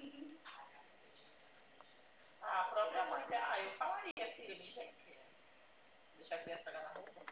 A própria mãe, eu falaria, filho, me deixa a criança jogar na rua.